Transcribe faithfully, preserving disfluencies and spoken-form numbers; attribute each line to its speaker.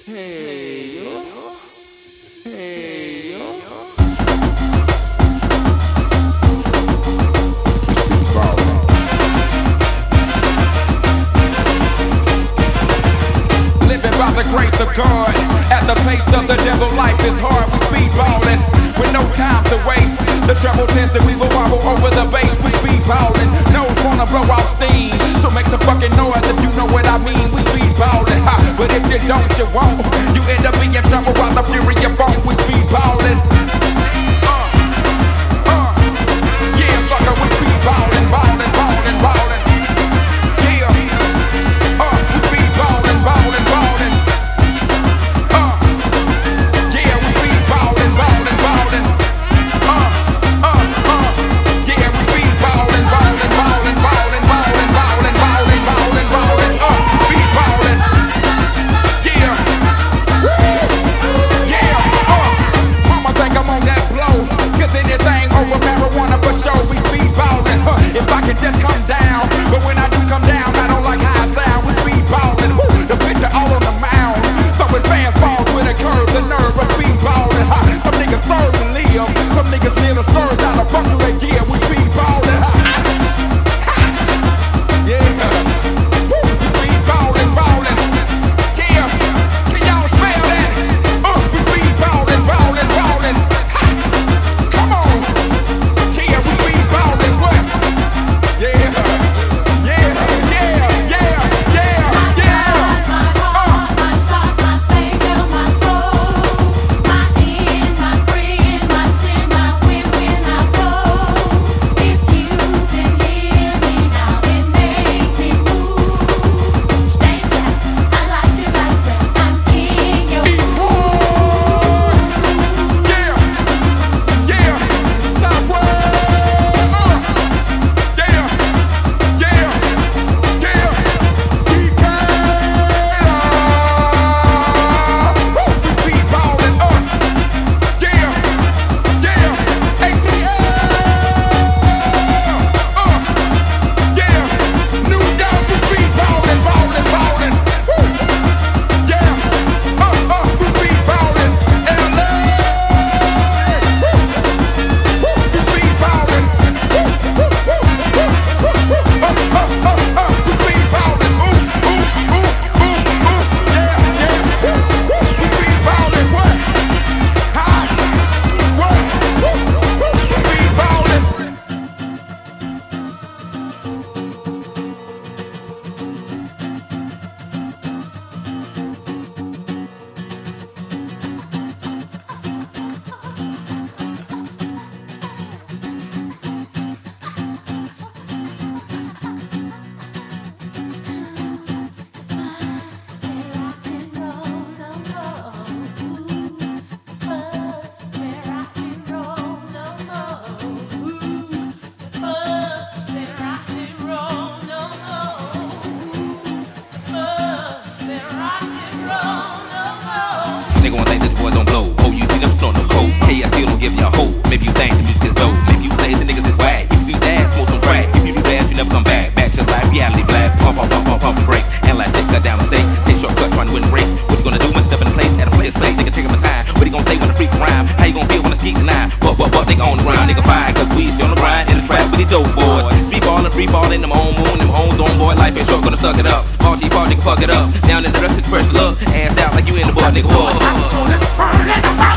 Speaker 1: Hey yo, hey yo. Living by the grace of God, at the pace of the devil, life is hard. We speedballing with no time to waste. The treble tends to weave a wobble over the bass. We speedballing, nose wanna blow out steam, so make some fucking noise if you know what I mean. We speedballing, ha, but if you don't, you won't. You end up being in trouble by the fury of funk. We speedballing. Uh, uh, yeah, sucker, we speedballing, balling, balling, balling. Yeah, uh, we speedballing, balling, balling. Uh, yeah, we speedballing, balling, balling. Uh, uh, uh, yeah, we speedballing, balling, balling, balling, balling, balling, balling, balling, balling. Uh, we speedballing. Yeah, yeah. Uh, mama think I'm on that blow, 'cause anything over marijuana for sure. We speedballing. Huh, if I can just come down, but when I do come down, I don't like how I sound. We speedballing. Woo, the picture all on the mound, throwing fastballs with a curve, the nerve of speedballing. Huh, some niggas serve and live, some niggas live and serve. How the fuck do they give? We speedballing. Huh. Yeah, woo, we speedballing, balling. Yeah, can y'all smell that? Uh, we speedballing, balling, balling. Ha, come on. Yeah, we speedballing. What? Yeah, yeah, yeah, yeah, yeah, yeah. Uh.
Speaker 2: Nigga wanna think that the boys don't blow. Oh, you see them snort no coke. K S still don't give you a hoe. Maybe you think the music is dope. Maybe you say the niggas is whack. If you do that, smoke some crack. If you do that, you never come back. Back to life, reality black. Pump, pump, pump, pump, pump, and brakes. And like shit, cut down the stakes. Take shortcut, trying to win the race. What you gonna do when you step in the place? At a player's place, nigga taking my time. What he gonna say when the freak rhyme? How you gonna feel when the skeet nine? But, but, but, nigga on the ground, nigga fine. Cause we still on the grind in the trap with the dope boys. Free ballin', free ballin', them home moon, them homes on boy. Life ain't short, gonna suck it up. Party, party, nigga, fuck it up. Down in the rest of the pressure, look. Ass out like you in the boy, nigga, boy.
Speaker 3: Burn it,